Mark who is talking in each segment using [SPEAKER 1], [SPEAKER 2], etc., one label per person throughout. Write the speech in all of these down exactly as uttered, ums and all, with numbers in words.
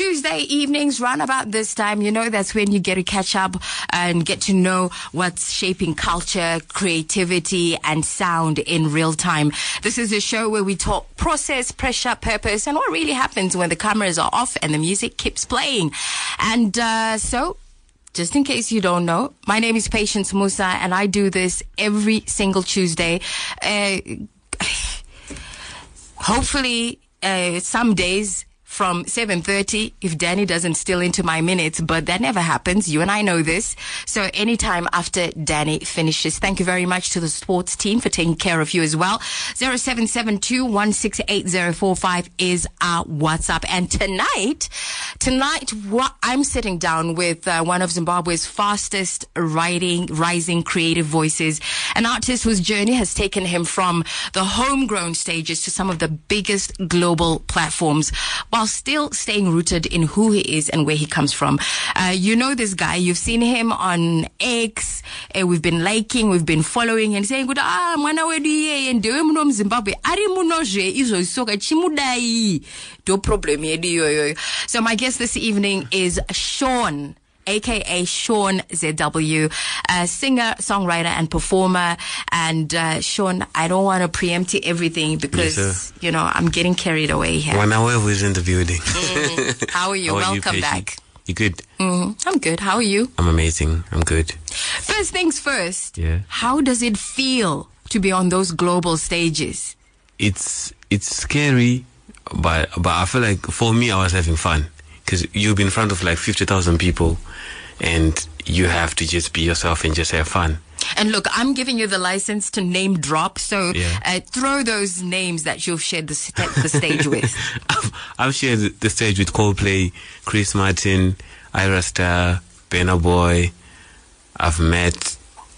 [SPEAKER 1] Tuesday evenings, round about this time, you know, that's when you get to catch up and get to know what's shaping culture, creativity, and sound in real time. This is a show where we talk process, pressure, purpose, and what really happens when the cameras are off and the music keeps playing. And uh, so... just in case you don't know, my name is Patience Musa, and I do this every single Tuesday. Uh, hopefully, uh, some days from seven thirty, if Danny doesn't steal into my minutes, but that never happens. You and I know this. So anytime after Danny finishes. Thank you very much to the sports team for taking care of you as well. zero seven seven two, one six eight zero four five is our WhatsApp. And tonight, tonight, what I'm sitting down with uh, one of Zimbabwe's fastest writing, rising creative voices, an artist whose journey has taken him from the homegrown stages to some of the biggest global platforms, while still staying rooted in who he is and where he comes from. Uh, you know this guy. You've seen him on X. Uh, we've been liking, we've been following and saying, ah, mwana wedu ye, and dewe muno Zimbabwe. Ari muno je, izo isoka chimudai. Do problem yedu yo yo. So my guest this evening is Sean, a k a. Sean Z W, a singer, songwriter, and performer. And uh, Sean, I don't want to preempt everything because, yes, you know, I'm getting carried away here.
[SPEAKER 2] One hour was in the building.
[SPEAKER 1] Mm. How are you?
[SPEAKER 2] How are
[SPEAKER 1] Welcome
[SPEAKER 2] you,
[SPEAKER 1] back.
[SPEAKER 2] You good?
[SPEAKER 1] Mm. I'm good. How are you?
[SPEAKER 2] I'm amazing. I'm good.
[SPEAKER 1] First things first.
[SPEAKER 2] Yeah.
[SPEAKER 1] How does it feel to be on those global stages?
[SPEAKER 2] It's it's scary, but but I feel like for me, I was having fun. Because you'll be in front of like fifty thousand people and you have to just be yourself and just have fun.
[SPEAKER 1] And look, I'm giving you the license to name drop, so
[SPEAKER 2] yeah.
[SPEAKER 1] uh, throw those names that you've shared the, st- the stage with.
[SPEAKER 2] I've, I've shared the stage with Coldplay, Chris Martin, Ira Star, Burna Boy. I've met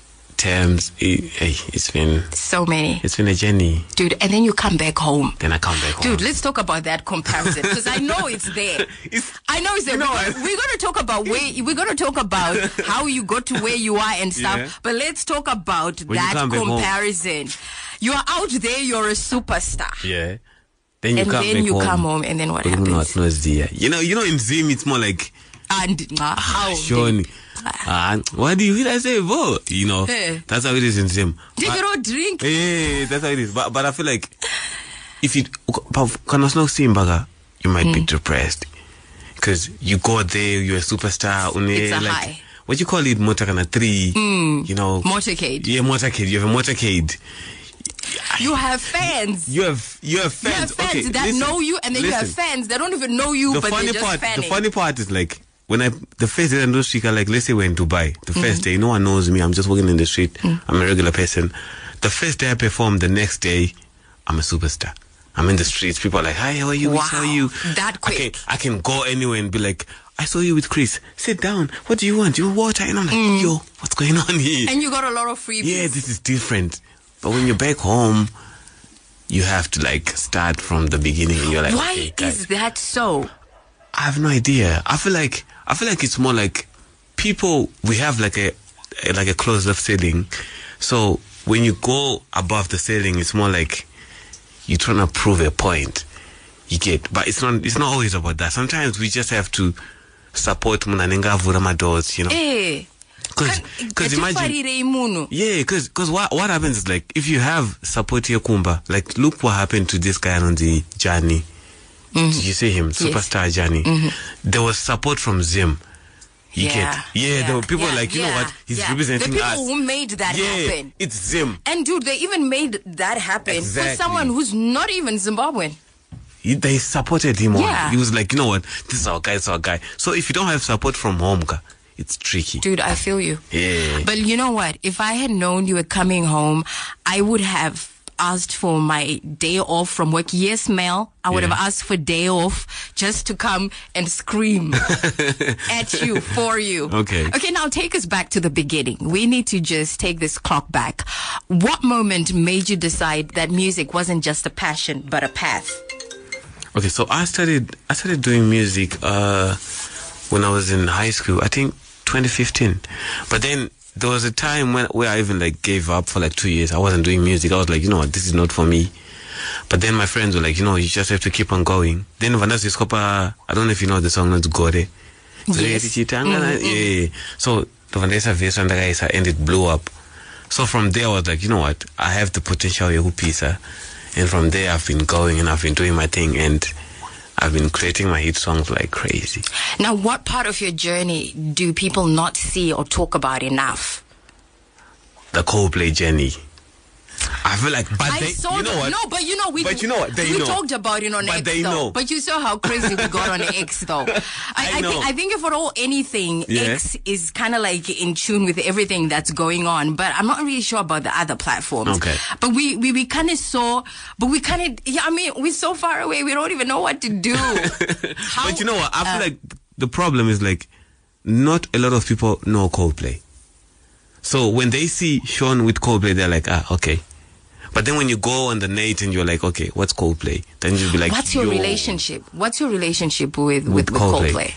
[SPEAKER 2] Thames. It, hey, it's been
[SPEAKER 1] so many.
[SPEAKER 2] It's been a journey,
[SPEAKER 1] dude. And then you come back home.
[SPEAKER 2] Then I come back home,
[SPEAKER 1] dude. Let's talk about that comparison because I know it's there. It's, I know it's there.
[SPEAKER 2] You know,
[SPEAKER 1] we're, we're going to talk about where we're going to talk about how you got to where you are and stuff. Yeah. But let's talk about when that comparison. You are out there. You're a superstar.
[SPEAKER 2] Yeah. Then you
[SPEAKER 1] and
[SPEAKER 2] come
[SPEAKER 1] then
[SPEAKER 2] back
[SPEAKER 1] you
[SPEAKER 2] home.
[SPEAKER 1] come home, and then what happens?
[SPEAKER 2] Not, not the, you know, you know, in Zim, it's more like.
[SPEAKER 1] And uh, how?
[SPEAKER 2] Sean, uh, what do you feel I say, bro? You know, hey. That's how it is in Zim.
[SPEAKER 1] Take your own drink.
[SPEAKER 2] Yeah, that's how it is. But but I feel like if you can also see Mbaga, you might mm. be depressed because you go there, you're a superstar.
[SPEAKER 1] It's a
[SPEAKER 2] like,
[SPEAKER 1] high.
[SPEAKER 2] What you call it, motorcade three?
[SPEAKER 1] Mm.
[SPEAKER 2] You know,
[SPEAKER 1] motorcade.
[SPEAKER 2] Yeah, motorcade. You have a motorcade.
[SPEAKER 1] You have fans.
[SPEAKER 2] You have you have fans.
[SPEAKER 1] You have fans
[SPEAKER 2] okay,
[SPEAKER 1] that
[SPEAKER 2] listen,
[SPEAKER 1] know you, and then
[SPEAKER 2] listen.
[SPEAKER 1] you have fans that don't even know you,
[SPEAKER 2] the
[SPEAKER 1] but
[SPEAKER 2] funny
[SPEAKER 1] they're just
[SPEAKER 2] part,
[SPEAKER 1] fanning.
[SPEAKER 2] The funny part is like. When I, the first day I know Shika, like, let's say we're in Dubai, the mm-hmm. first day, no one knows me, I'm just walking in the street, mm. I'm a regular person. The first day I perform, the next day, I'm a superstar. I'm in the streets, people are like, hi, how are you?
[SPEAKER 1] Wow.
[SPEAKER 2] How are you?
[SPEAKER 1] That quick.
[SPEAKER 2] I can, I can go anywhere and be like, I saw you with Chris, sit down, what do you want? You want water? And I'm like, mm. yo, what's going on here?
[SPEAKER 1] And you got a lot of freebies.
[SPEAKER 2] Yeah, this is different. But when you're back home, you have to like start from the beginning and you're like,
[SPEAKER 1] why
[SPEAKER 2] okay, guys,
[SPEAKER 1] is that so?
[SPEAKER 2] I have no idea. I feel like I feel like it's more like people. We have like a like a closed off ceiling. So when you go above the ceiling, it's more like you're trying to prove a point. You get, but it's not. It's not always about that. Sometimes we just have to support Munanenga Vurama doors. You know.
[SPEAKER 1] Hey.
[SPEAKER 2] Because imagine, yeah, because because what what happens is like if you have support here, Kumba, like look what happened to this guy on the journey. Mm-hmm. Did you see him? Superstar yes. Johnny. Mm-hmm. There was support from Zim. You
[SPEAKER 1] yeah.
[SPEAKER 2] get, yeah, yeah. There were people
[SPEAKER 1] yeah.
[SPEAKER 2] like, you
[SPEAKER 1] yeah.
[SPEAKER 2] know what? He's
[SPEAKER 1] yeah.
[SPEAKER 2] representing
[SPEAKER 1] the people
[SPEAKER 2] us.
[SPEAKER 1] who made that
[SPEAKER 2] yeah,
[SPEAKER 1] happen.
[SPEAKER 2] It's Zim.
[SPEAKER 1] And dude, they even made that happen
[SPEAKER 2] exactly.
[SPEAKER 1] for someone who's not even Zimbabwean.
[SPEAKER 2] He, they supported him.
[SPEAKER 1] Yeah.
[SPEAKER 2] On. He was like, you know what? This is our guy. This is our guy. So if you don't have support from home, it's tricky.
[SPEAKER 1] Dude, I feel you.
[SPEAKER 2] Yeah.
[SPEAKER 1] But you know what? If I had known you were coming home, I would have asked for my day off from work. Yes, Mel, I would yeah. have asked for day off just to come and scream at you, for you.
[SPEAKER 2] Okay.
[SPEAKER 1] Okay, now take us back to the beginning. We need to just take this clock back. What moment made you decide that music wasn't just a passion, but a path?
[SPEAKER 2] Okay, so I started, I started doing music uh, when I was in high school, I think twenty fifteen. But then there was a time when where I even like gave up for like two years. I wasn't doing music. I was like, you know what, this is not for me. But then my friends were like, you know, you just have to keep on going. Then Vanessa Iskopa, I don't know if you know the song, it's Gore. So
[SPEAKER 1] Yes. Mm-hmm.
[SPEAKER 2] yeah. So the Vanessa Vesa and the guys and it blew up. So from there I was like, you know what, I have the potential of pizza. And from there I've been going and I've been doing my thing and I've been creating my hit songs like crazy.
[SPEAKER 1] Now, what part of your journey do people not see or talk about enough?
[SPEAKER 2] The Coldplay journey. I feel like, but
[SPEAKER 1] I
[SPEAKER 2] they,
[SPEAKER 1] saw
[SPEAKER 2] you know
[SPEAKER 1] the-
[SPEAKER 2] what?
[SPEAKER 1] No, but you know, we,
[SPEAKER 2] But you know what? They
[SPEAKER 1] we
[SPEAKER 2] know.
[SPEAKER 1] talked about it on
[SPEAKER 2] But
[SPEAKER 1] X,
[SPEAKER 2] they
[SPEAKER 1] though.
[SPEAKER 2] know.
[SPEAKER 1] But you saw how crazy we got on X, though. I,
[SPEAKER 2] I
[SPEAKER 1] I,
[SPEAKER 2] know.
[SPEAKER 1] think, I think if at all anything,
[SPEAKER 2] Yeah.
[SPEAKER 1] X is kind of like in tune with everything that's going on. But I'm not really sure about the other platforms.
[SPEAKER 2] Okay.
[SPEAKER 1] But we, we, we kind of saw, but we kind of, yeah, I mean, we're so far away, we don't even know what to do. How-
[SPEAKER 2] But you know what? I feel
[SPEAKER 1] uh,
[SPEAKER 2] like the problem is like not a lot of people know Coldplay. So when they see Sean with Coldplay, they're like, ah, okay. But then when you go on the net and you're like, okay, what's Coldplay? Then you'll be like,
[SPEAKER 1] What's your
[SPEAKER 2] yo.
[SPEAKER 1] relationship? What's your relationship with, with, with,
[SPEAKER 2] Coldplay.
[SPEAKER 1] Coldplay?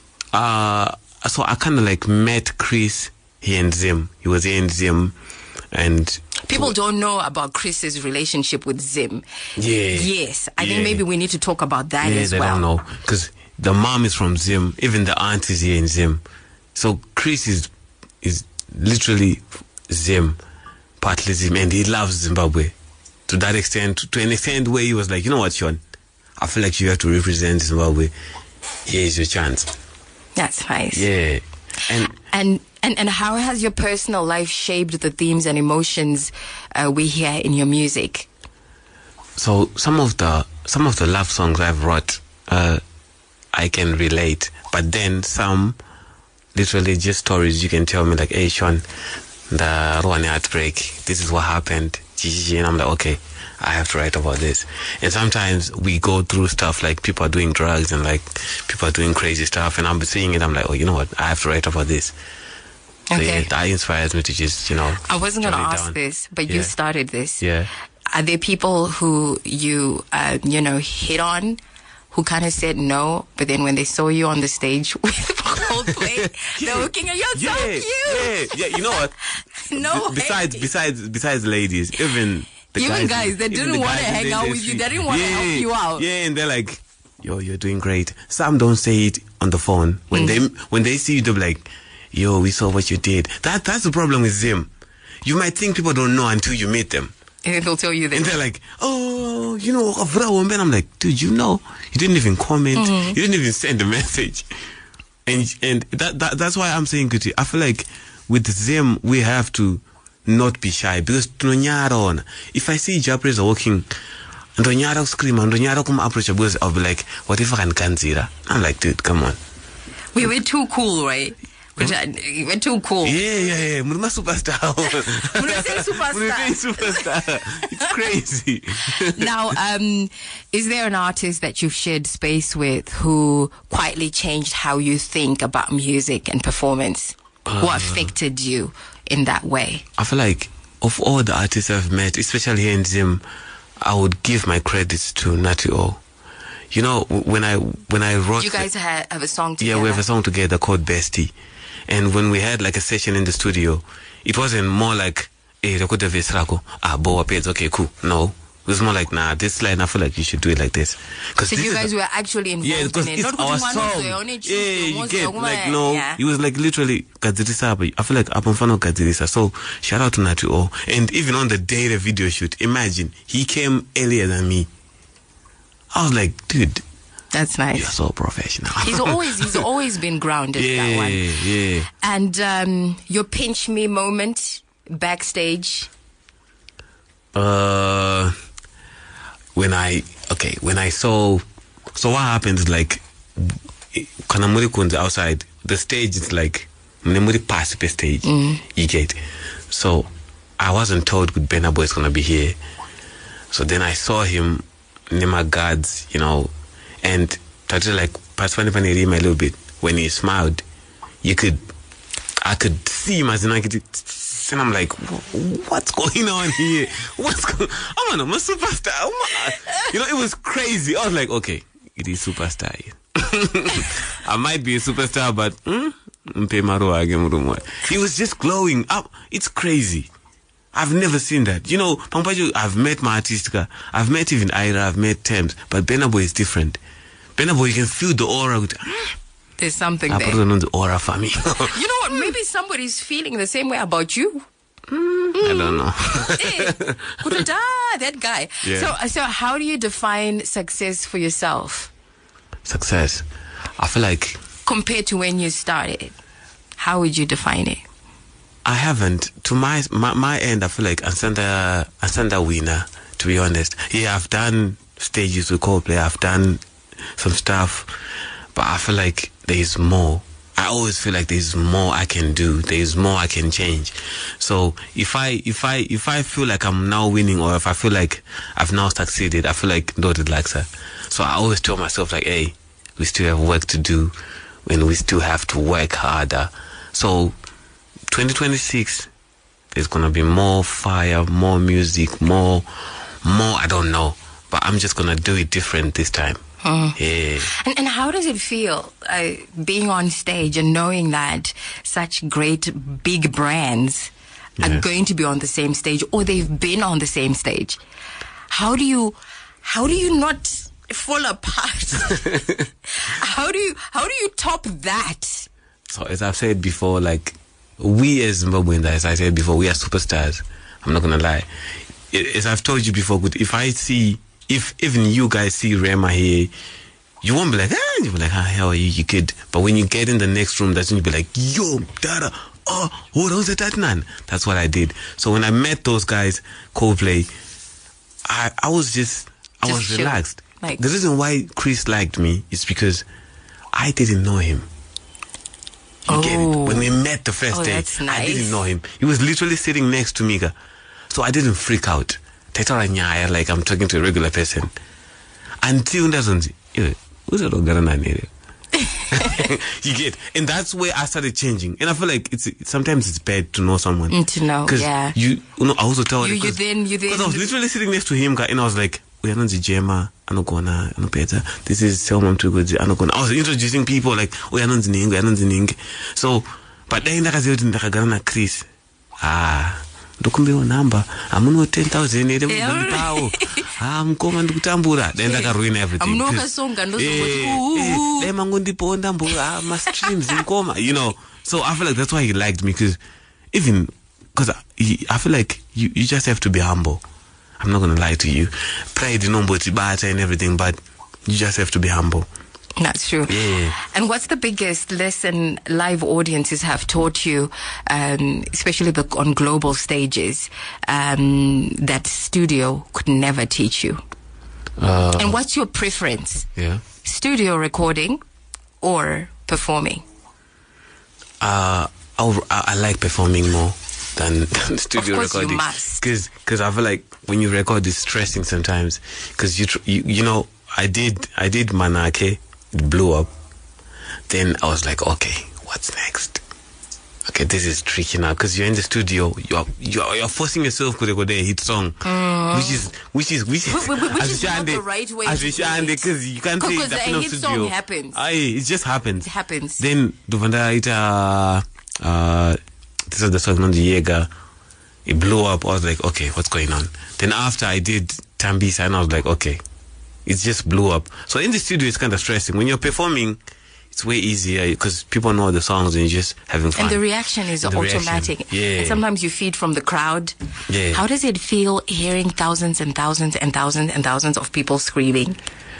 [SPEAKER 2] Uh, so I kind of like met Chris here in Zim. He was here in Zim. And
[SPEAKER 1] People don't know about Chris's relationship with Zim.
[SPEAKER 2] yeah.
[SPEAKER 1] Yes, I
[SPEAKER 2] Yeah.
[SPEAKER 1] think maybe we need to talk about that
[SPEAKER 2] Yeah,
[SPEAKER 1] as
[SPEAKER 2] they
[SPEAKER 1] well.
[SPEAKER 2] don't know. Because the mom is from Zim. Even the aunt is here in Zim. So Chris is is literally Zim, partly Zim, and he loves Zimbabwe. To that extent, to an extent where he was like, you know what, Sean? I feel like you have to represent Zimbabwe. Here's your chance.
[SPEAKER 1] That's nice.
[SPEAKER 2] Yeah. And
[SPEAKER 1] And, and and how has your personal life shaped the themes and emotions uh, we hear in your music?
[SPEAKER 2] so some of the some of the love songs I've wrote, uh, I can relate. But then some, literally just stories you can tell me like, hey Sean, the Rwanda heartbreak, this is what happened. And I'm like, okay, I have to write about this. And sometimes we go through stuff like people are doing drugs and like people are doing crazy stuff, and I'm seeing it, I'm like, oh, you know what, I have to write about this. So
[SPEAKER 1] Okay.
[SPEAKER 2] yeah, that inspires me to just, you know.
[SPEAKER 1] I wasn't going to
[SPEAKER 2] jot it
[SPEAKER 1] ask
[SPEAKER 2] down.
[SPEAKER 1] this, but
[SPEAKER 2] Yeah.
[SPEAKER 1] you started this.
[SPEAKER 2] Yeah.
[SPEAKER 1] Are there people who you, uh, you know, hit on, who kind of said no, but then when they saw you on the stage with Coldplay, they were looking at you, you're so
[SPEAKER 2] yeah,
[SPEAKER 1] cute.
[SPEAKER 2] yeah, yeah. You know what?
[SPEAKER 1] No
[SPEAKER 2] B- besides,
[SPEAKER 1] way.
[SPEAKER 2] besides, besides ladies, even the
[SPEAKER 1] Even
[SPEAKER 2] guys,
[SPEAKER 1] guys that
[SPEAKER 2] even
[SPEAKER 1] didn't
[SPEAKER 2] the
[SPEAKER 1] wanna
[SPEAKER 2] guys in
[SPEAKER 1] hang
[SPEAKER 2] the
[SPEAKER 1] out with you,
[SPEAKER 2] industry.
[SPEAKER 1] they didn't wanna
[SPEAKER 2] yeah,
[SPEAKER 1] help you out.
[SPEAKER 2] Yeah, and they're like, "Yo, you're doing great." Some don't say it on the phone. When
[SPEAKER 1] Mm.
[SPEAKER 2] they when they see you, they're like, "Yo, we saw what you did." That that's the problem with Zim. You might think people don't know until you meet them.
[SPEAKER 1] And they'll tell you
[SPEAKER 2] And
[SPEAKER 1] this.
[SPEAKER 2] they're like, oh, you know, and I'm like, dude, you know, you didn't even comment,
[SPEAKER 1] Mm-hmm.
[SPEAKER 2] you didn't even send a message, and and that, that that's why I'm saying, Kuti, I feel like with them we have to not be shy, because tunonyara, if I see Japanese walking, ndonyara scream, ndonyara come approach, because I'll be like, what if I can kanzira? I'm like, dude, come on.
[SPEAKER 1] We were too cool, right? Which I, we were too cool.
[SPEAKER 2] Yeah, yeah, yeah. Muruma superstar.
[SPEAKER 1] Muruma superstar.
[SPEAKER 2] Muruma superstar. It's crazy.
[SPEAKER 1] Now, um, is there an artist that you've shared space with who quietly changed how you think about music and performance? Who affected you in that way?
[SPEAKER 2] I feel like of all the artists I've met, especially here in Zim, I would give my credits to Natty O. You know, when I when I wrote,
[SPEAKER 1] You guys
[SPEAKER 2] the,
[SPEAKER 1] ha- have a song together.
[SPEAKER 2] yeah, we have a song together called Bestie, and when we had like a session in the studio, it wasn't more like, hey, record the verse, rako, ah, bo appears, okay, cool. No, it was more like, nah, this line, I feel like you should do it like this. Cause
[SPEAKER 1] So
[SPEAKER 2] this
[SPEAKER 1] you
[SPEAKER 2] is
[SPEAKER 1] guys
[SPEAKER 2] the-
[SPEAKER 1] were actually involved
[SPEAKER 2] yeah, because
[SPEAKER 1] in it.
[SPEAKER 2] it's
[SPEAKER 1] Not
[SPEAKER 2] our
[SPEAKER 1] kuti
[SPEAKER 2] song.
[SPEAKER 1] mwanozwe, only choose
[SPEAKER 2] Yeah,
[SPEAKER 1] the
[SPEAKER 2] you
[SPEAKER 1] most
[SPEAKER 2] get
[SPEAKER 1] of
[SPEAKER 2] like
[SPEAKER 1] one.
[SPEAKER 2] no.
[SPEAKER 1] Yeah.
[SPEAKER 2] It was like literally gadzirisa, but I feel like I'm fan of gadzirisa. So shout out to Natty O. And even on the day the video shoot, imagine he came earlier than me. I was like, dude,
[SPEAKER 1] That's
[SPEAKER 2] you're
[SPEAKER 1] nice.
[SPEAKER 2] so professional.
[SPEAKER 1] He's always he's always been grounded. That
[SPEAKER 2] yeah,
[SPEAKER 1] one.
[SPEAKER 2] yeah.
[SPEAKER 1] And um, your pinch me moment backstage.
[SPEAKER 2] Uh, when I okay, when I saw, so what happens like, Kanamuri Kun's outside the stage is like Mnemuri pass the stage.
[SPEAKER 1] Mm.
[SPEAKER 2] You get, so I wasn't told good Benna Boy is gonna be here. So then I saw him, Nema guards, you know, and started like pass funny funny a little bit. When he smiled, you could, I could see him as an architect. And I'm like, what's going on here? What's going on? I'm a superstar. I'm a, you know, it was crazy. I was like, okay, it is superstar. I might be a superstar, but mm, he was just glowing up. It's crazy. I've never seen that. You know, Pampajo, I've met my artistica. I've met even Ira, I've met Thames, but Burna Boy is different. Burna Boy, you can feel the aura. With,
[SPEAKER 1] There's something
[SPEAKER 2] I
[SPEAKER 1] there.
[SPEAKER 2] put it on the aura for me.
[SPEAKER 1] You know what? Maybe somebody's feeling the same way about you.
[SPEAKER 2] Mm, I don't know.
[SPEAKER 1] Hey, Kututa, that guy.
[SPEAKER 2] Yeah.
[SPEAKER 1] So, so how do you define success for yourself
[SPEAKER 2] Success. I feel like
[SPEAKER 1] compared to when you started? How would you define it?
[SPEAKER 2] I haven't. To my my, my end, I feel like Ansanda Ansanda winner. To be honest, yeah, I've done stages with Coldplay. I've done some stuff, but I feel like there is more. I always feel like there's more I can do. There's more I can change. So if I if I if I feel like I'm now winning, or if I feel like I've now succeeded, I feel like no relaxer. So I always tell myself like, hey, we still have work to do, and we still have to work harder. So twenty twenty-six, there's gonna be more fire, more music, more, more. I don't know, but I'm just gonna do it different this time.
[SPEAKER 1] Hmm.
[SPEAKER 2] Yeah.
[SPEAKER 1] And, and how does it feel uh, being on stage and knowing that such great big brands
[SPEAKER 2] Yeah.
[SPEAKER 1] are going to be on the same stage, or they've been on the same stage? How do you, how do you not fall apart? how do you, how do you top that?
[SPEAKER 2] So as I've said before, like, we as Zimbabweans, as I said before, we are superstars. I'm not gonna lie. I- As I've told you before, good, if I see, if even you guys see Rema here, you won't be like, ah, you'll be like, ah, how are you, you kid? But when you get in the next room, that's when you'll be like, yo, dada, oh, what was it, that man? That's what I did. So when I met those guys, Coldplay, I, I was just, I
[SPEAKER 1] Just
[SPEAKER 2] was
[SPEAKER 1] chill.
[SPEAKER 2] relaxed.
[SPEAKER 1] Like-
[SPEAKER 2] The reason why Chris liked me is because I didn't know him. You get it?
[SPEAKER 1] Oh.
[SPEAKER 2] When we met the first
[SPEAKER 1] Oh,
[SPEAKER 2] day,
[SPEAKER 1] that's
[SPEAKER 2] I
[SPEAKER 1] nice.
[SPEAKER 2] didn't know him. He was literally sitting next to me. Ga. So I didn't freak out. Tetara nyaya, like I'm talking to a regular person. Until doesn't who's that organizer? You get, and that's where I started changing. And I feel like it's sometimes it's bad to know someone.
[SPEAKER 1] Mm, to know,
[SPEAKER 2] Cause
[SPEAKER 1] yeah.
[SPEAKER 2] You, you know, I also tell
[SPEAKER 1] You- you then- you then-
[SPEAKER 2] because I was literally sitting next to him, ga, and I was like, uyanonzi Jema, anogona, anopeta. This is Selma Mtugudzi, anogona. I was introducing people like uyanonzi Ningi, uyanonzi Ningi. So, but then ndakaziva kuti ndakagara na Chris. Ah, ndokumbewo namba. Amuno ten thousand ere muzandipawo. Ah, mukoma ndikutambura. Then ndakaruin everything.
[SPEAKER 1] Amuno
[SPEAKER 2] Chris.
[SPEAKER 1] wakasonga ndozoti,
[SPEAKER 2] Eh,
[SPEAKER 1] "Ooh,
[SPEAKER 2] eh,
[SPEAKER 1] ooh."
[SPEAKER 2] dai mangondipawo ndambo, ah, ma streams mukoma. You know. So I feel like that's why he liked me, because even because I, I feel like you, you just have to be humble. I'm not gonna lie to you. Pride, you know, and everything, but you just have to be humble.
[SPEAKER 1] That's true.
[SPEAKER 2] Yeah.
[SPEAKER 1] And what's the biggest lesson live audiences have taught you, um, especially the, on global stages, um, that studio could never teach you?
[SPEAKER 2] Uh,
[SPEAKER 1] And what's your preference?
[SPEAKER 2] yeah.
[SPEAKER 1] Studio recording or performing?
[SPEAKER 2] Uh, I'll, I, I like performing more than, than studio
[SPEAKER 1] Of course you
[SPEAKER 2] recording.
[SPEAKER 1] must.
[SPEAKER 2] Because because I feel like when you record, it's stressing sometimes. Because you, tr- you you know, I did I did Manake, it blew up. Then I was like, okay, what's next? Okay, this is tricky now, because you're in the studio, you're you're, you're forcing yourself to record a hit song,
[SPEAKER 1] Mm.
[SPEAKER 2] which is which is which is
[SPEAKER 1] Wh- wh- which is not
[SPEAKER 2] Asishande-
[SPEAKER 1] the right way to do
[SPEAKER 2] Asishande,
[SPEAKER 1] it.
[SPEAKER 2] because you can't say
[SPEAKER 1] Because
[SPEAKER 2] it's
[SPEAKER 1] a
[SPEAKER 2] in
[SPEAKER 1] hit
[SPEAKER 2] studio.
[SPEAKER 1] song happens.
[SPEAKER 2] Aye, it just happens.
[SPEAKER 1] It happens.
[SPEAKER 2] Then Duvanda ita uh this was the song on the Jaeger. It blew up. I was like, okay, what's going on? Then after I did Tambisa, and I was like, okay, it just blew up. So in the studio, it's kind of stressing. When you're performing, it's way easier because people know the songs and you're just having fun.
[SPEAKER 1] And the reaction is
[SPEAKER 2] And the reaction,
[SPEAKER 1] automatic.
[SPEAKER 2] yeah.
[SPEAKER 1] And sometimes you feed from the crowd.
[SPEAKER 2] Yeah.
[SPEAKER 1] How does it feel hearing thousands and thousands and thousands and thousands of people screaming?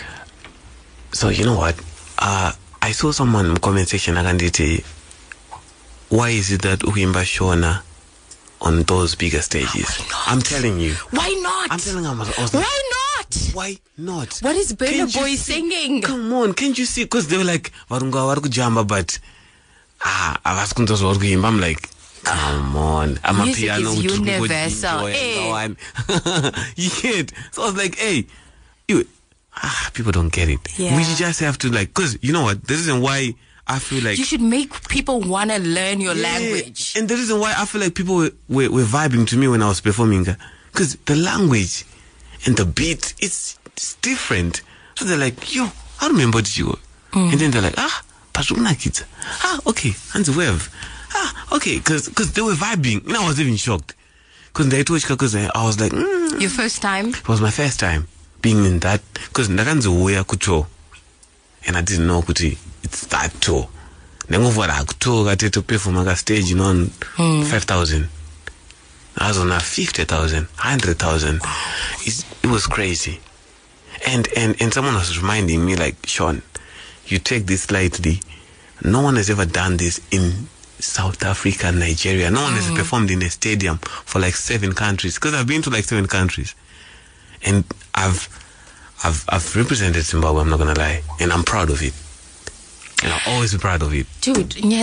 [SPEAKER 2] So you know what? Uh, I saw someone in the comment section akanditi, why is it that Uimba Shona on those bigger stages?
[SPEAKER 1] not?
[SPEAKER 2] I'm telling you.
[SPEAKER 1] Why not?
[SPEAKER 2] I'm telling you. I was I was like,
[SPEAKER 1] Why not?
[SPEAKER 2] why not?
[SPEAKER 1] What is Burna
[SPEAKER 2] Can't you
[SPEAKER 1] Boy
[SPEAKER 2] see-
[SPEAKER 1] singing?
[SPEAKER 2] Come on, can't you see? Because they were like, Varunga Varku Jamba, but ah, I was going to say, I'm like, come on. I'm a
[SPEAKER 1] Music
[SPEAKER 2] piano.
[SPEAKER 1] is
[SPEAKER 2] with two good
[SPEAKER 1] universal.
[SPEAKER 2] enjoy and
[SPEAKER 1] Eh.
[SPEAKER 2] so on. You get? So I was like, hey, you, ah, people don't get it.
[SPEAKER 1] Yeah.
[SPEAKER 2] We just have to like, because you know what? The reason why I feel like.
[SPEAKER 1] You should make people want to learn your
[SPEAKER 2] Yeah,
[SPEAKER 1] language.
[SPEAKER 2] And the reason why I feel like people were, were, were vibing to me when I was performing, because the language and the beat, it's, it's different. So they're like, yo, I remember you.
[SPEAKER 1] Mm.
[SPEAKER 2] And then they're like, ah, Pashuna kids. Ah, okay, and the wave. Ah, okay, because they were vibing. And I was even shocked. Because I was like, mm.
[SPEAKER 1] Your first time?
[SPEAKER 2] It was my first time being in that. Because ndakanzouya kutour, and I didn't know kuti it's that tour. Nengovara kutour kati to perform on stage, you know, on mm. five thousand. I was on a fifty thousand, one hundred thousand. It was crazy. And, and, and someone was reminding me, like, Sean, you take this lightly. No one has ever done this in South Africa, Nigeria. No one mm. has performed in a stadium for like seven countries. Because I've been to like seven countries. And I've, I've, I've represented Zimbabwe, I'm not going to lie. And I'm proud of it. And I'll always be proud of it.
[SPEAKER 1] Dude, in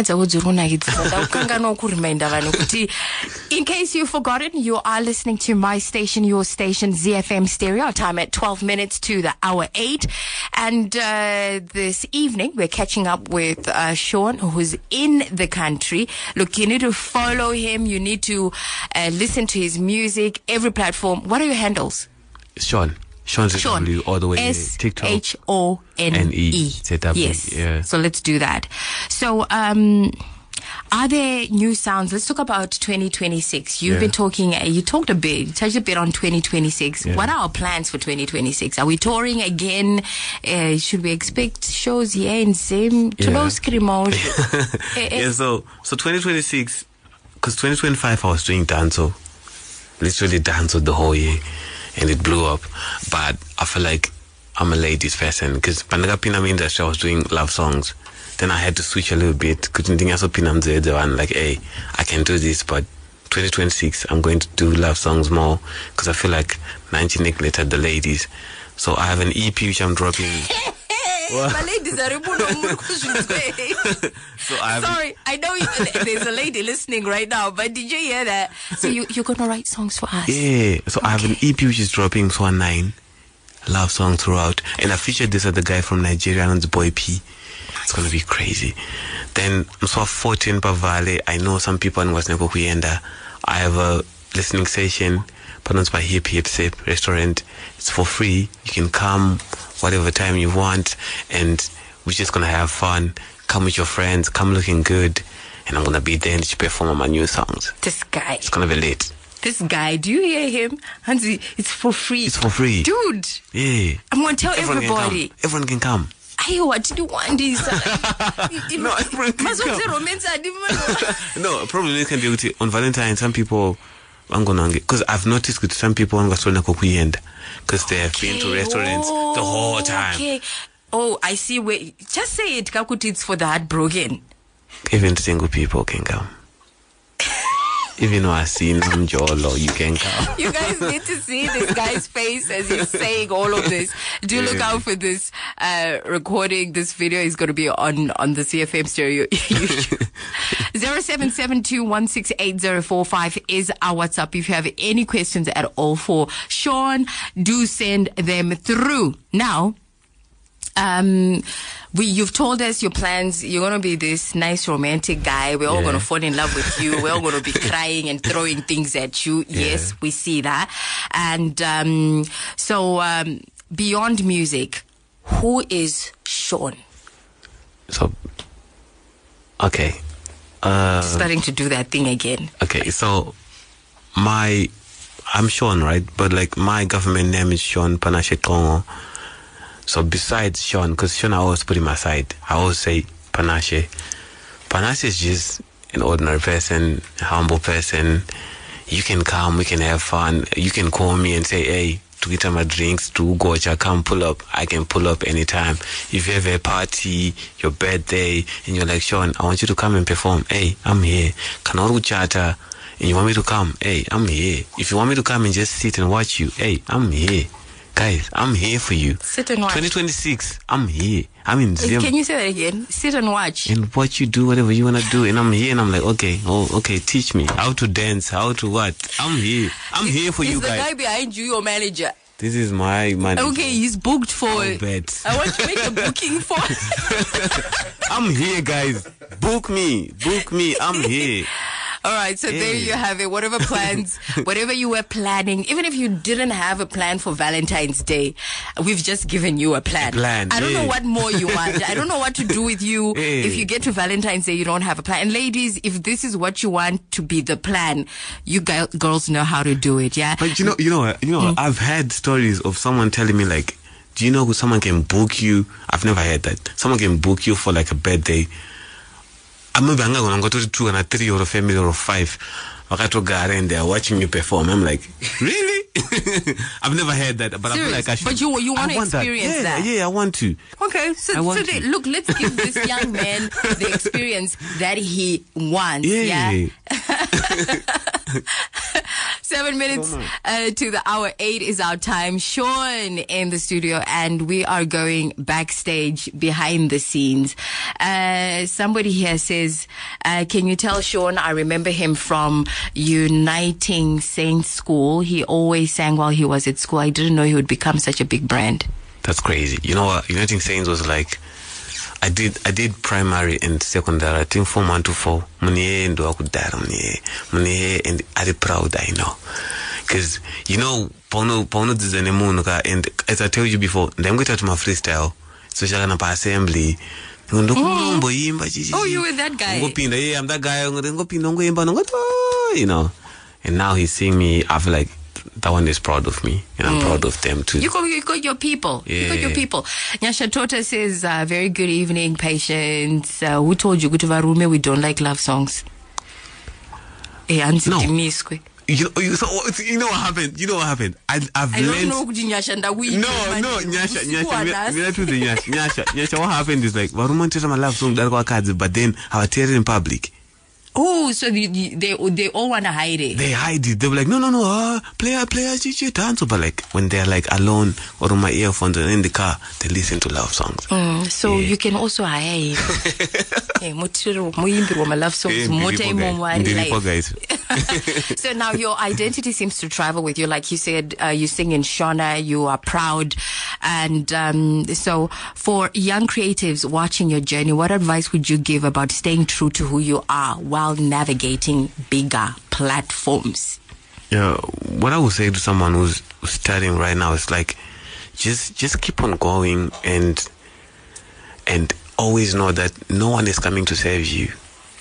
[SPEAKER 1] case you've forgotten, you are listening to my station, your station, Z F M Stereo. Time at twelve minutes to the hour eight. And uh, this evening, we're catching up with uh, Sean, who's in the country. Look, you need to follow him. You need to uh, listen to his music, every platform. What are your handles?
[SPEAKER 2] Sean. Sean Z W all the way.
[SPEAKER 1] S
[SPEAKER 2] TikTok.
[SPEAKER 1] H O N E.
[SPEAKER 2] Z W.
[SPEAKER 1] Yes.
[SPEAKER 2] Yeah.
[SPEAKER 1] So let's do that. So, um, are there new sounds? Let's talk about twenty twenty-six. You've
[SPEAKER 2] Yeah.
[SPEAKER 1] been talking, uh, you talked a bit, you touched a bit on twenty twenty-six.
[SPEAKER 2] Yeah.
[SPEAKER 1] What are our plans for twenty twenty-six? Are we touring again? Uh, should we expect shows here in Zim?
[SPEAKER 2] Yeah.
[SPEAKER 1] Yeah.
[SPEAKER 2] Yeah, so, so twenty twenty-six, because twenty twenty-five I was doing dancehall. Literally dancehall the whole year. And it blew up. But I feel like I'm a ladies person. Because Pandagapina industry, I was doing love songs. Then I had to switch a little bit. Couldn't think as one like, hey, I can do this, but twenty twenty-six I'm going to do love songs more because I feel like nineteen neglected the ladies. So I have an E P which I'm dropping.
[SPEAKER 1] My ladies are
[SPEAKER 2] so I have
[SPEAKER 1] Sorry, I know you, there's a lady listening right now, but did you hear that? So you, you're going to write songs for us?
[SPEAKER 2] Yeah. So okay. I have an E P which is dropping Swan nine. Love song throughout. And I featured this other guy from Nigeria, and the boy P. It's going to be crazy. Then Mswa fourteen Pavale. I know some people in Wasneko Kuyenda. I have a listening station, pronounced by Hip Hip Sip Restaurant. It's for free. You can come whatever time you want, and we're just going to have fun. Come with your friends, come looking good, and I'm going to be there and perform my new songs.
[SPEAKER 1] This guy.
[SPEAKER 2] It's going to be lit.
[SPEAKER 1] This guy, do you hear him? Hansi, it's for free.
[SPEAKER 2] It's for free.
[SPEAKER 1] Dude.
[SPEAKER 2] Yeah.
[SPEAKER 1] I'm going to tell
[SPEAKER 2] everyone
[SPEAKER 1] everybody.
[SPEAKER 2] Can everyone can come.
[SPEAKER 1] Ayo, what did you want this?
[SPEAKER 2] No, everyone can come. No, probably can be on Valentine's. Some people, I'm going to, because I've noticed that some people are going to kuyenda because they have okay. been to restaurants oh, the whole time. Okay.
[SPEAKER 1] Oh, I see. Where, just say it, Kakuti, it's for the heartbroken.
[SPEAKER 2] Even single people can come. Even though I see Namjolo, you can come.
[SPEAKER 1] You guys need to see this guy's face as he's saying all of this. Do look out for this uh, recording. This video is going to be on, on the C F M Stereo YouTube. zero seven seven two one six eight zero four five is our WhatsApp. If you have any questions at all for Sean, do send them through. Now, um... We, you've told us your plans. You're going to be this nice romantic guy. We're all yeah. going to fall in love with you. We're all going to be crying and throwing things at you. Yeah. Yes, we see that. And um, so um, beyond music, who is Sean?
[SPEAKER 2] So, okay. Uh,
[SPEAKER 1] Starting to do that thing again.
[SPEAKER 2] Okay, so my, I'm Sean, right? But like my government name is Sean Panashe Kongo. So besides Sean, because Sean I always put him aside, I always say Panashe. Panashe is just an ordinary person, a humble person. You can come, we can have fun. You can call me and say, hey, to get my drinks, to Gocha, come pull up. I can pull up anytime. If you have a party, your birthday, and you're like, Sean, I want you to come and perform. Hey, I'm here. Kanaru Chata, and you want me to come? Hey, I'm here. If you want me to come and just sit and watch you, hey, I'm here. Guys, I'm here for you.
[SPEAKER 1] Sit and watch.
[SPEAKER 2] twenty twenty-six, I'm here. I'm in Zim.
[SPEAKER 1] Can you say that again? Sit and watch.
[SPEAKER 2] And watch you do whatever you want to do. And I'm here and I'm like, okay, oh, okay, teach me how to dance, how to what. I'm here. I'm
[SPEAKER 1] is,
[SPEAKER 2] here for you
[SPEAKER 1] guys. Is the
[SPEAKER 2] guys.
[SPEAKER 1] guy behind you your manager?
[SPEAKER 2] This is my manager.
[SPEAKER 1] Okay, he's booked for...
[SPEAKER 2] I bet.
[SPEAKER 1] I want to make a booking for...
[SPEAKER 2] I'm here, guys. Book me. Book me. I'm here.
[SPEAKER 1] All right, so
[SPEAKER 2] Yeah.
[SPEAKER 1] there you have it. Whatever plans, whatever you were planning, even if you didn't have a plan for Valentine's Day, we've just given you a plan.
[SPEAKER 2] A plan,
[SPEAKER 1] I don't
[SPEAKER 2] yeah.
[SPEAKER 1] know what more you want. I don't know what to do with you
[SPEAKER 2] Yeah.
[SPEAKER 1] if you get to Valentine's Day, you don't have a plan. And ladies, if this is what you want to be the plan, you gu- girls know how to do it, yeah?
[SPEAKER 2] But you know, you know, what? you know,
[SPEAKER 1] Mm.
[SPEAKER 2] I've had stories of someone telling me like, do you know who someone can book you? I've never heard that. Someone can book you for like a birthday. I'm maybe I'm going to go to two and a three or a family or a five. And they're watching you perform. I'm like, really? I've never heard that, but I feel
[SPEAKER 1] Serious?
[SPEAKER 2] like I should.
[SPEAKER 1] But you- you
[SPEAKER 2] I
[SPEAKER 1] wanna
[SPEAKER 2] want
[SPEAKER 1] experience
[SPEAKER 2] yeah,
[SPEAKER 1] that?
[SPEAKER 2] Yeah, I want to.
[SPEAKER 1] Okay, so,
[SPEAKER 2] I
[SPEAKER 1] so
[SPEAKER 2] want
[SPEAKER 1] they,
[SPEAKER 2] to.
[SPEAKER 1] look, let's give this young man the experience that he wants.
[SPEAKER 2] Yeah.
[SPEAKER 1] Yeah. Seven minutes uh, to the hour. Eight is our time. Sean in the studio, and we are going backstage behind the scenes. Uh, somebody here says, uh, can you tell Sean, I remember him from Uniting Saints School. He always sang while he was at school. I didn't know he would become such a big brand.
[SPEAKER 2] That's crazy. You know what? Uniting Saints was like, I did I did primary and secondary. I think from one to four. Muniye ndo akudara muniye. Muniye and I'm proud, I know. Because, you know, Pauno Pauno dizane munuka, and as I told you before, them go to my freestyle. So shaka na pa assembly.
[SPEAKER 1] Oh, you were that guy.
[SPEAKER 2] Yeah, I'm that guy. You know. And now he's seeing me. I feel like that one is proud of me, and I'm mm. proud of them too.
[SPEAKER 1] You got, you got your people.
[SPEAKER 2] Yeah.
[SPEAKER 1] You got your people. Nyasha Tota says, uh, very good evening, patients. Uh, who told you, go to Varume, we don't like love songs? Eh,
[SPEAKER 2] no. You know, you, so, you know what happened? You know what happened? I, I've
[SPEAKER 1] I
[SPEAKER 2] learned...
[SPEAKER 1] don't know Nyasha Ndawi.
[SPEAKER 2] No, no, Nyasha, Nyasha, Nyasha, Nyasha, Nyasha, what happened is like, Varume tells my love song, but then I was tearing in public.
[SPEAKER 1] Oh, so they they, they all want to hide it.
[SPEAKER 2] They hide it. They were like, no, no, no, uh, play, play, chichi, dance. But like, when they're like alone or on my earphones and in the car, they listen to love songs.
[SPEAKER 1] Mm, so
[SPEAKER 2] yeah.
[SPEAKER 1] you can also hide. Hey, my love songs.
[SPEAKER 2] Guys.
[SPEAKER 1] So now your identity seems to travel with you. Like you said, uh, you sing in Shona, you are proud. And um, so for young creatives watching your journey, what advice would you give about staying true to who you are while navigating bigger platforms?
[SPEAKER 2] Yeah, what I would say to someone who's starting right now is like, just just keep on going and and always know that no one is coming to save you.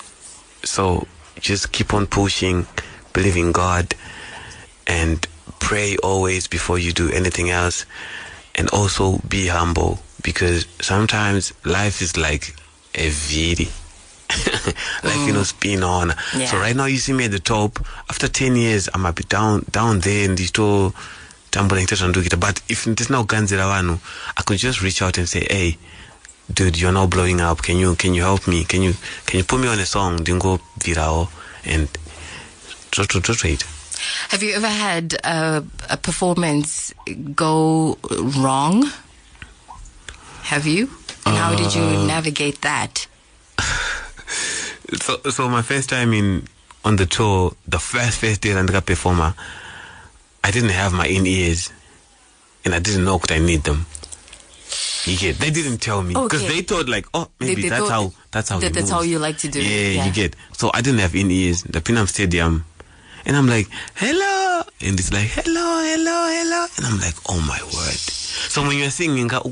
[SPEAKER 2] So just keep on pushing, believe in God, and pray always before you do anything else. And also be humble, because sometimes life is like a video. Like, mm. you know, spin on. Yeah. So right now you see me at the top. After ten years, I might be down down there in the store, tumbling. But if there's no Ganzirawanu, I could just reach out and say, hey, dude, you're now blowing up. Can you can you help me? Can you can you put me on a song? Dingo virao and trade.
[SPEAKER 1] Have you ever had a, a performance go wrong? Have you? And how did you navigate that?
[SPEAKER 2] So, so my first time in on the tour, the first first day Randika performer, I didn't have my in ears, and I didn't know could I need them. You get? They didn't tell me because okay. they thought like, oh, maybe
[SPEAKER 1] they, they
[SPEAKER 2] that's how that's how
[SPEAKER 1] that, that's how you like to do
[SPEAKER 2] yeah,
[SPEAKER 1] it. Yeah,
[SPEAKER 2] you get. So I didn't have in ears. The Pinham Stadium. And I'm like, hello. And it's like, hello, hello, hello. And I'm like, oh my word. So when you're singing, echo.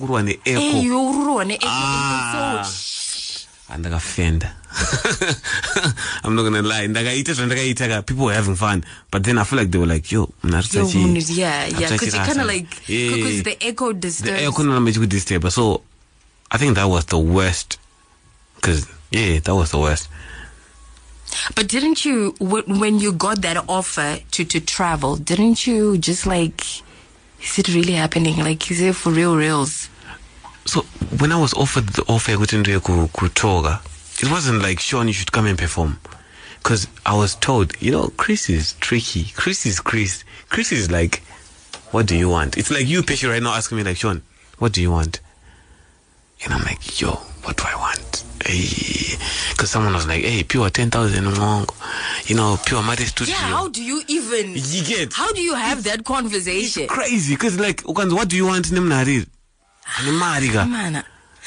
[SPEAKER 2] Ah. And I got fend. I'm not gonna lie. People were having fun. But then I feel like they were like, yo,
[SPEAKER 1] yeah, yeah. Because you kind of like, because yeah. the echo disturbs.
[SPEAKER 2] The echo not disturb. So I think that was the worst. Because, yeah, that was the worst.
[SPEAKER 1] But didn't you, when you got that offer to, to travel, didn't you just like, is it really happening? Like, is it for real reals?
[SPEAKER 2] So, when I was offered the offer, Kutoga, it wasn't like, Sean, you should come and perform. Because I was told, you know, Chris is tricky. Chris is Chris. Chris is like, what do you want? It's like you, Pesci, right now asking me like, Sean, what do you want? And I'm like, yo, what do I want? Hey, because someone was like, hey, pure ten thousand wrong, you know, pure Mari studio.
[SPEAKER 1] Yeah, how do you even,
[SPEAKER 2] you get,
[SPEAKER 1] how do you have that conversation?
[SPEAKER 2] It's crazy, because like, what do you want?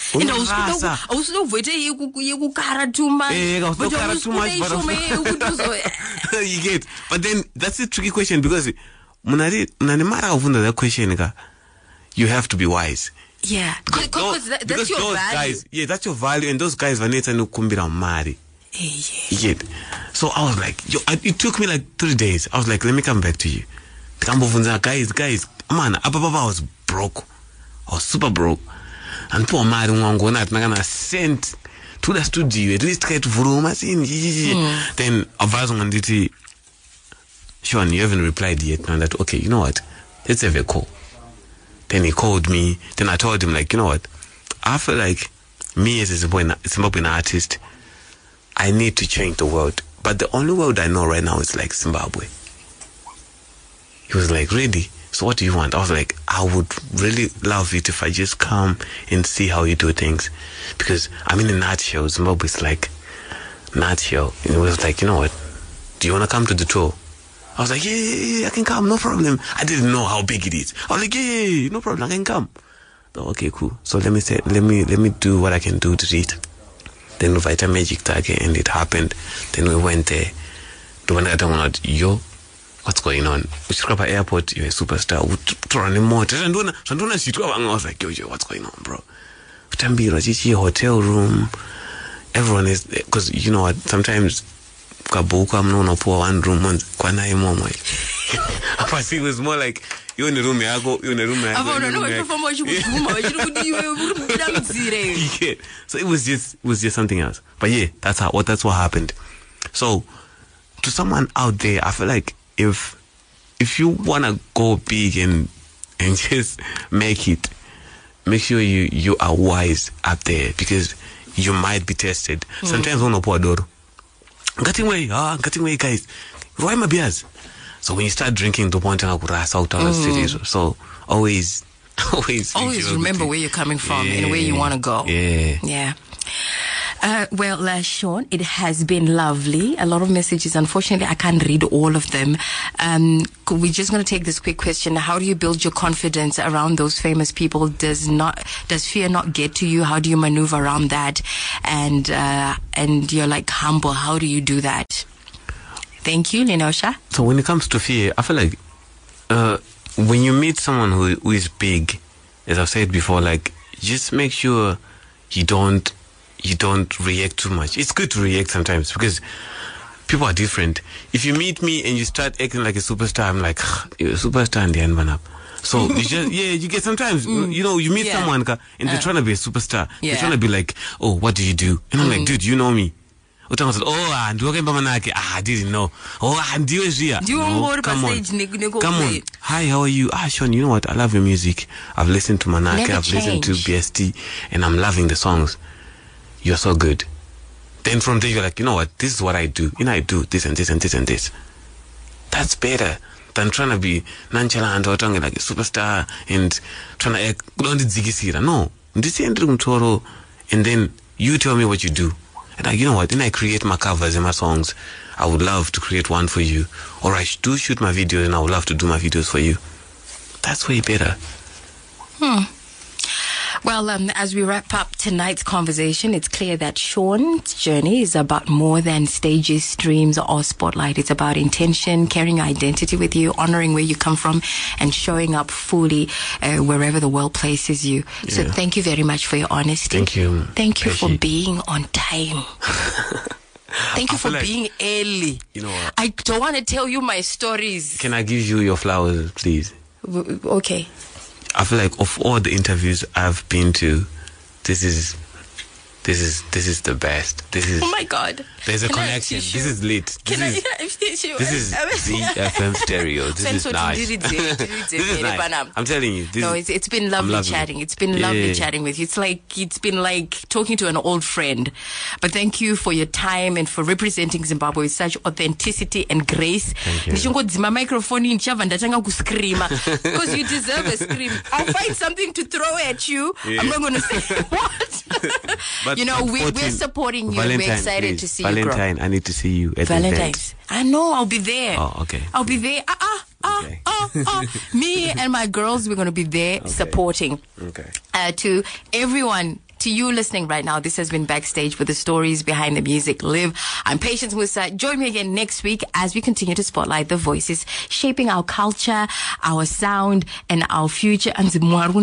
[SPEAKER 1] And I was
[SPEAKER 2] Unarasa.
[SPEAKER 1] I was no wait you kara too much.
[SPEAKER 2] Eh, I was no
[SPEAKER 1] But I
[SPEAKER 2] kara
[SPEAKER 1] was
[SPEAKER 2] too much, but I was-
[SPEAKER 1] but
[SPEAKER 2] You get, but then that's a tricky question because munari mara uvunda that question ka, you have to be wise.
[SPEAKER 1] yeah,
[SPEAKER 2] Because
[SPEAKER 1] because
[SPEAKER 2] those-
[SPEAKER 1] that, that's
[SPEAKER 2] because
[SPEAKER 1] your
[SPEAKER 2] those
[SPEAKER 1] value.
[SPEAKER 2] guys, yeah, that's your value, and those guys vaneta no kumbira mari.
[SPEAKER 1] Eh, yeah.
[SPEAKER 2] You get, so I was like, yo, I, it took me like three days. I was like, let me come back to you. Tikambovunza, guys, guys, man, ababa I was broke, I was super broke, and poor mari mwangu na tunagana sent to the studio at least try to vuruma sin. Then avazo nganditi, Sean, you haven't replied yet. And that, okay, you know what? Let's have a call. Then he called me. Then I told him, like, you know what? I feel like me as a Zimbabwean, Zimbabwean artist, I need to change the world. But the only world I know right now is like Zimbabwe. He was like, really? So what do you want? I was like, I would really love it if I just come and see how you do things. Because I'm in a nutshell. Zimbabwe is like, nutshell. And it was like, you know what? Do you want to come to the tour? I was like, yeah, yeah, yeah, I can come, no problem. I didn't know how big it is. I was like, yeah, yeah, yeah, no problem, I can come. Oh, okay, cool. So let me say, let me let me do what I can do to read. Then we Vita Magic Tag, and it happened. Then we went there. The one that I wanted, yo, what's going on? We scrap at airport, you're a superstar. We turn him more. I was like, yo, yo, what's going on, bro? Tambira, Chichi, hotel room. Everyone is, because you know what, sometimes kabuka mnono poor one room one kwana imomo. But it was more like you in the room yako, you in the room yako.
[SPEAKER 1] I don't know if from what you
[SPEAKER 2] Yeah. So it was just it was just something else. But yeah, that's how what that's what happened. So to someone out there, I feel like if if you wanna go big and and just make it, make sure you you are wise up there because you might be tested. Mm. Sometimes one opo Getting way, ah, getting way, guys. Why my beers? So when you start drinking, the point out out of the cities. So always, always,
[SPEAKER 1] always remember where you're coming from yeah. and where you want to go.
[SPEAKER 2] Yeah,
[SPEAKER 1] yeah. Uh, well, uh, Sean, it has been lovely. A lot of messages. Unfortunately, I can't read all of them. Um, we're just going to take this quick question. How do you build your confidence around those famous people? Does not does fear not get to you? How do you maneuver around that? And uh, and you're like humble. How do you do that? Thank you, Lenosha.
[SPEAKER 2] So when it comes to fear, I feel like uh, when you meet someone who, who is big, as I've said before, like just make sure you don't. You don't react too much. It's good to react sometimes because people are different. If you meet me and you start acting like a superstar, I'm like, you're a superstar in the end, man. So you just, yeah, you get sometimes, mm. you know, you meet yeah. someone and they're uh. trying to be a superstar. Yeah. They're trying to be like, oh, what do you do? And I'm mm. like, dude, you know me. Oh, I didn't know. Oh, I'm doing here. No, come on. Come on. Hi, how are you? Ah, Sean, you know what? I love your music. I've listened to Manake, Never I've change. listened to B S T, and I'm loving the songs. You're so good. Then from there, you're like, you know what? This is what I do. You know, I do this and this and this and this. That's better than trying to be nonchalant or talking like a superstar and trying to act. No. And then you tell me what you do. And like, you know what? Then I create my covers and my songs. I would love to create one for you. Or I do shoot my videos and I would love to do my videos for you. That's way better.
[SPEAKER 1] Hmm. Well, um, as we wrap up tonight's conversation, it's clear that Sean's journey is about more than stages, streams, or spotlight. It's about intention, carrying your identity with you, honoring where you come from, and showing up fully uh, wherever the world places you. Yeah. So thank you very much for your honesty.
[SPEAKER 2] Thank you.
[SPEAKER 1] Thank you for being on time. Thank you I for like, being early.
[SPEAKER 2] You know what?
[SPEAKER 1] I don't want to tell you my stories.
[SPEAKER 2] Can I give you your flowers, please?
[SPEAKER 1] W- okay.
[SPEAKER 2] I feel like of all the interviews I've been to, this is this is this is the best. This is
[SPEAKER 1] oh my god.
[SPEAKER 2] There's a Can connection. This is lit. This
[SPEAKER 1] Can
[SPEAKER 2] is
[SPEAKER 1] I
[SPEAKER 2] this is Z F M stereo. This is nice. This is nice. I'm telling you. This
[SPEAKER 1] no, it's it's been lovely chatting. It. It's been lovely yeah. chatting with you. It's like it's been like talking to an old friend. But thank you for your time and for representing Zimbabwe with such authenticity and grace.
[SPEAKER 2] Thank
[SPEAKER 1] my microphone in Chava ndatanga kuscreama because you deserve a scream. I'll find something to throw at you. Yeah. I'm not going to say what. But you know, we, we're supporting you.
[SPEAKER 2] Valentine,
[SPEAKER 1] we're excited
[SPEAKER 2] please.
[SPEAKER 1] to see
[SPEAKER 2] Valentine,
[SPEAKER 1] you grow.
[SPEAKER 2] I need to see you at
[SPEAKER 1] Valentine's. I know, I'll be there.
[SPEAKER 2] Oh, okay.
[SPEAKER 1] I'll be there. Ah, ah, ah,
[SPEAKER 2] okay.
[SPEAKER 1] ah, ah. Me and my girls, we're going to be there
[SPEAKER 2] okay.
[SPEAKER 1] supporting.
[SPEAKER 2] Okay.
[SPEAKER 1] Uh, to everyone to you listening right now, this has been Backstage, where the stories behind the music live. I'm Patience Musa. Join me again next week as we continue to spotlight the voices shaping our culture, our sound, and our future. And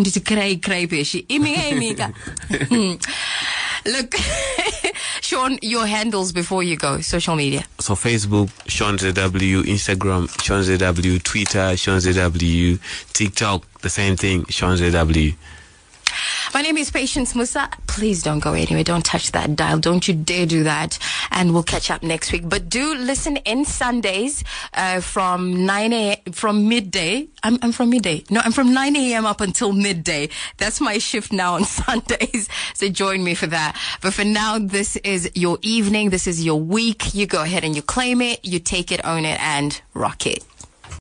[SPEAKER 1] look, Sean, your handles before you go, social media.
[SPEAKER 2] So Facebook, Sean Z W, Instagram, Sean Z W, Twitter, Sean Z W, TikTok, the same thing, Sean Z W.
[SPEAKER 1] My name is Patience Musa. Please don't go anywhere. Don't touch that dial. Don't you dare do that. And we'll catch up next week. But do listen in Sundays uh, from nine a m from midday. I'm, I'm from midday. No, I'm from nine a m up until midday. That's my shift now on Sundays. So join me for that. But for now, this is your evening. This is your week. You go ahead and you claim it. You take it, own it, and rock it.